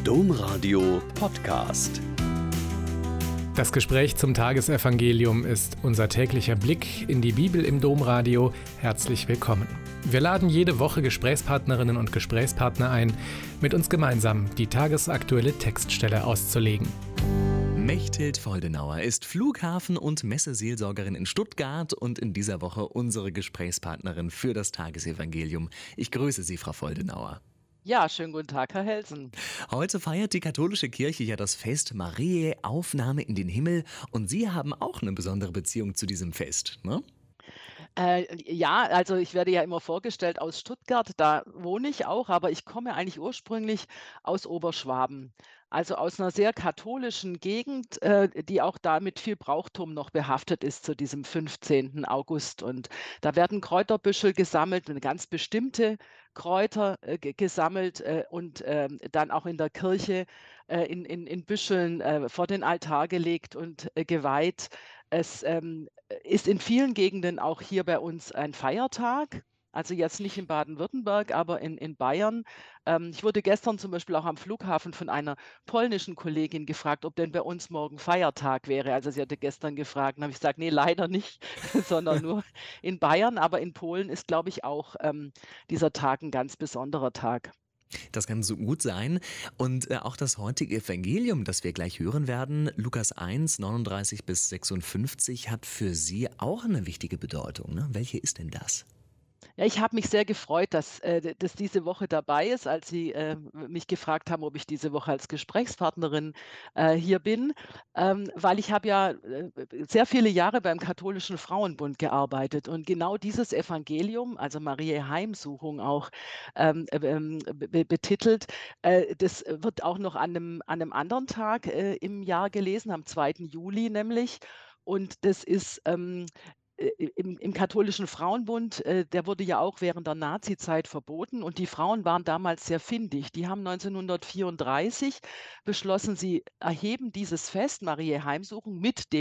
Domradio Podcast. Das Gespräch zum Tagesevangelium ist unser täglicher Blick in die Bibel im Domradio. Herzlich willkommen. Wir laden jede Woche Gesprächspartnerinnen und Gesprächspartner ein, mit uns gemeinsam die tagesaktuelle Textstelle auszulegen. Mechthild Voldenauer ist Flughafen- und Messeseelsorgerin in Stuttgart und in dieser Woche unsere Gesprächspartnerin für das Tagesevangelium. Ich grüße Sie, Frau Voldenauer. Ja, schönen guten Tag, Herr Helsen. Heute feiert die katholische Kirche ja das Fest Mariä Aufnahme in den Himmel und Sie haben auch eine besondere Beziehung zu diesem Fest, ne? Ja, also ich werde ja immer vorgestellt aus Stuttgart, da wohne ich auch, aber ich komme eigentlich ursprünglich aus Oberschwaben. Also aus einer sehr katholischen Gegend, die auch da mit viel Brauchtum noch behaftet ist zu diesem 15. August. Und da werden Kräuterbüschel gesammelt, eine ganz bestimmte Kräuter gesammelt und dann auch in der Kirche in Büscheln vor den Altar gelegt und geweiht. Es ist in vielen Gegenden auch hier bei uns ein Feiertag. Also jetzt nicht in Baden-Württemberg, aber in Bayern. Ich wurde gestern zum Beispiel auch am Flughafen von einer polnischen Kollegin gefragt, ob denn bei uns morgen Feiertag wäre. Also sie hatte gestern gefragt, dann habe ich gesagt, nee, leider nicht, sondern nur in Bayern. Aber in Polen ist, glaube ich, auch dieser Tag ein ganz besonderer Tag. Das kann so gut sein. Und auch das heutige Evangelium, das wir gleich hören werden, Lukas 1, 39 bis 56, hat für Sie auch eine wichtige Bedeutung, ne? Welche ist denn das? Ja, ich habe mich sehr gefreut, dass diese Woche dabei ist, als Sie mich gefragt haben, ob ich diese Woche als Gesprächspartnerin hier bin, weil ich habe ja sehr viele Jahre beim Katholischen Frauenbund gearbeitet und genau dieses Evangelium, also Mariä Heimsuchung auch betitelt, das wird auch noch an einem anderen Tag im Jahr gelesen, am 2. Juli nämlich. Und das ist im katholischen Frauenbund, der wurde ja auch während der Nazizeit verboten und die Frauen waren damals sehr findig. Die haben 1934 beschlossen, sie erheben dieses Fest, Mariä Heimsuchung,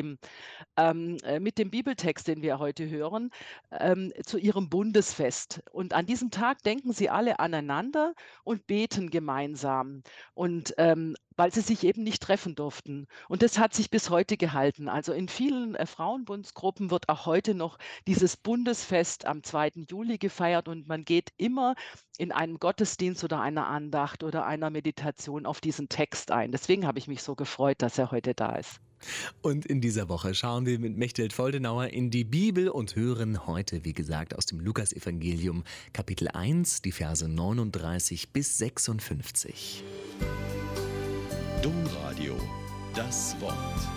mit dem Bibeltext, den wir heute hören, zu ihrem Bundesfest. Und an diesem Tag denken sie alle aneinander und beten gemeinsam. Und weil sie sich eben nicht treffen durften. Und das hat sich bis heute gehalten. Also in vielen Frauenbundsgruppen wird auch heute noch dieses Bundesfest am 2. Juli gefeiert und man geht immer in einem Gottesdienst oder einer Andacht oder einer Meditation auf diesen Text ein. Deswegen habe ich mich so gefreut, dass er heute da ist. Und in dieser Woche schauen wir mit Mechthild Voldenauer in die Bibel und hören heute, wie gesagt, aus dem Lukasevangelium Kapitel 1, die Verse 39 bis 56. Domradio, das Wort.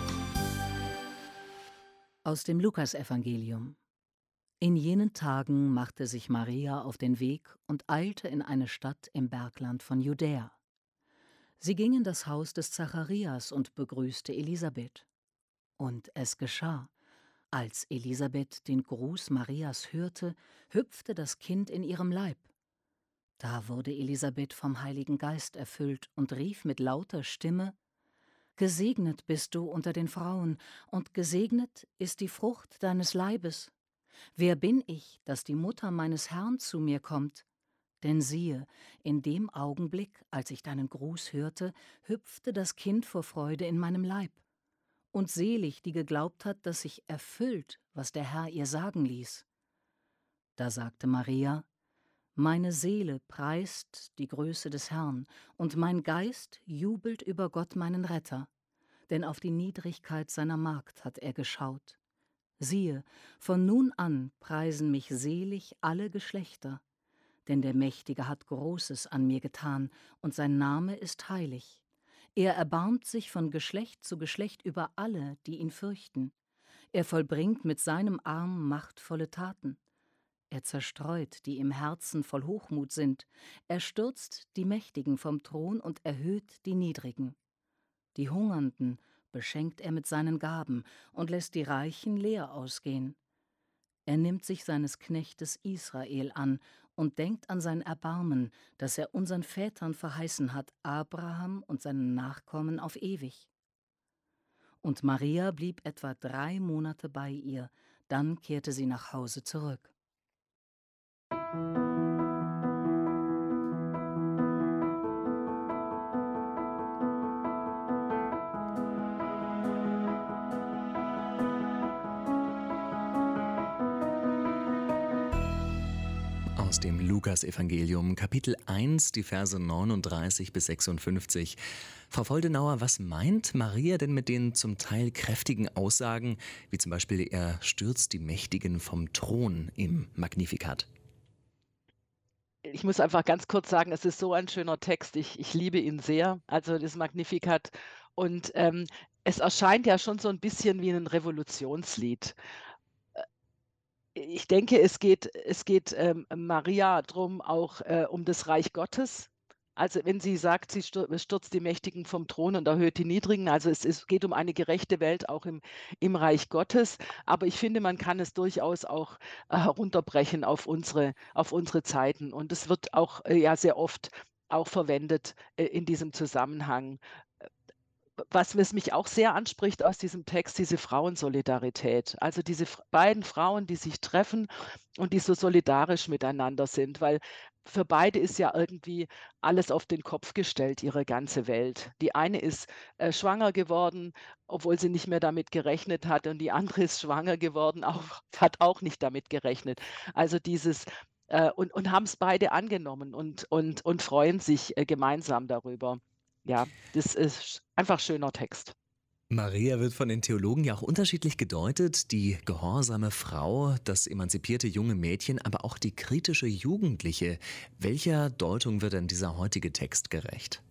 Aus dem Lukasevangelium. In jenen Tagen machte sich Maria auf den Weg und eilte in eine Stadt im Bergland von Judäa. Sie ging in das Haus des Zacharias und begrüßte Elisabeth. Und es geschah, als Elisabeth den Gruß Marias hörte, hüpfte das Kind in ihrem Leib. Da wurde Elisabeth vom Heiligen Geist erfüllt und rief mit lauter Stimme: Gesegnet bist du unter den Frauen, und gesegnet ist die Frucht deines Leibes. Wer bin ich, dass die Mutter meines Herrn zu mir kommt? Denn siehe, in dem Augenblick, als ich deinen Gruß hörte, hüpfte das Kind vor Freude in meinem Leib. Und selig, die geglaubt hat, dass sich erfüllt, was der Herr ihr sagen ließ. Da sagte Maria: Meine Seele preist die Größe des Herrn, und mein Geist jubelt über Gott meinen Retter. Denn auf die Niedrigkeit seiner Magd hat er geschaut. Siehe, von nun an preisen mich selig alle Geschlechter. Denn der Mächtige hat Großes an mir getan, und sein Name ist heilig. Er erbarmt sich von Geschlecht zu Geschlecht über alle, die ihn fürchten. Er vollbringt mit seinem Arm machtvolle Taten. Er zerstreut, die im Herzen voll Hochmut sind. Er stürzt die Mächtigen vom Thron und erhöht die Niedrigen. Die Hungernden beschenkt er mit seinen Gaben und lässt die Reichen leer ausgehen. Er nimmt sich seines Knechtes Israel an und denkt an sein Erbarmen, das er unseren Vätern verheißen hat, Abraham und seinen Nachkommen auf ewig. Und Maria blieb etwa 3 Monate bei ihr, dann kehrte sie nach Hause zurück. aus dem Lukasevangelium, Kapitel 1, die Verse 39 bis 56. Frau Voldenauer, was meint Maria denn mit den zum Teil kräftigen Aussagen, wie zum Beispiel er stürzt die Mächtigen vom Thron im Magnificat? Ich muss einfach ganz kurz sagen, es ist so ein schöner Text. Ich liebe ihn sehr, also das Magnificat. Und es erscheint ja schon so ein bisschen wie ein Revolutionslied. Ich denke, es geht Maria drum auch um das Reich Gottes. Also wenn sie sagt, sie stürzt die Mächtigen vom Thron und erhöht die Niedrigen. Also es geht um eine gerechte Welt auch im Reich Gottes. Aber ich finde, man kann es durchaus auch herunterbrechen auf unsere Zeiten. Und es wird auch ja sehr oft auch verwendet in diesem Zusammenhang. Was mich auch sehr anspricht aus diesem Text, diese Frauensolidarität. Also diese beiden Frauen, die sich treffen und die so solidarisch miteinander sind, weil für beide ist ja irgendwie alles auf den Kopf gestellt, ihre ganze Welt. Die eine ist schwanger geworden, obwohl sie nicht mehr damit gerechnet hat, und die andere ist schwanger geworden, hat auch nicht damit gerechnet. Also dieses und haben es beide angenommen und freuen sich gemeinsam darüber. Ja, das ist einfach schöner Text. Maria wird von den Theologen ja auch unterschiedlich gedeutet. Die gehorsame Frau, das emanzipierte junge Mädchen, aber auch die kritische Jugendliche. Welcher Deutung wird denn dieser heutige Text gerecht?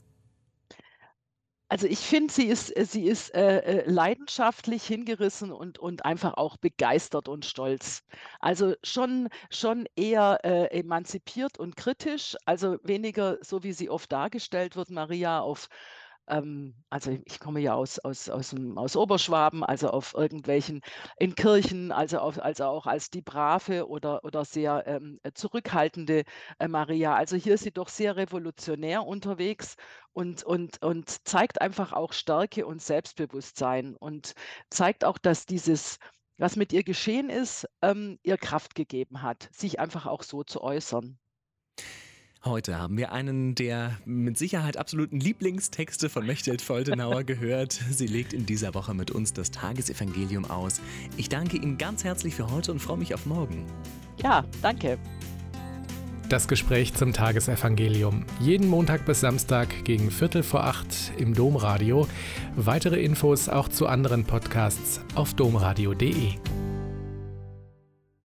Also, ich finde, sie ist leidenschaftlich hingerissen und einfach auch begeistert und stolz. Also, schon eher emanzipiert und kritisch, also weniger so, wie sie oft dargestellt wird, Maria, also ich komme ja aus Oberschwaben, also auf irgendwelchen in Kirchen, also auch als die brave oder sehr zurückhaltende Maria. Also hier ist sie doch sehr revolutionär unterwegs und zeigt einfach auch Stärke und Selbstbewusstsein und zeigt auch, dass was mit ihr geschehen ist, ihr Kraft gegeben hat, sich einfach auch so zu äußern. Heute haben wir einen der mit Sicherheit absoluten Lieblingstexte von Mechthild Voldenauer gehört. Sie legt in dieser Woche mit uns das Tagesevangelium aus. Ich danke Ihnen ganz herzlich für heute und freue mich auf morgen. Ja, danke. Das Gespräch zum Tagesevangelium. Jeden Montag bis Samstag gegen 7:45 im Domradio. Weitere Infos auch zu anderen Podcasts auf domradio.de.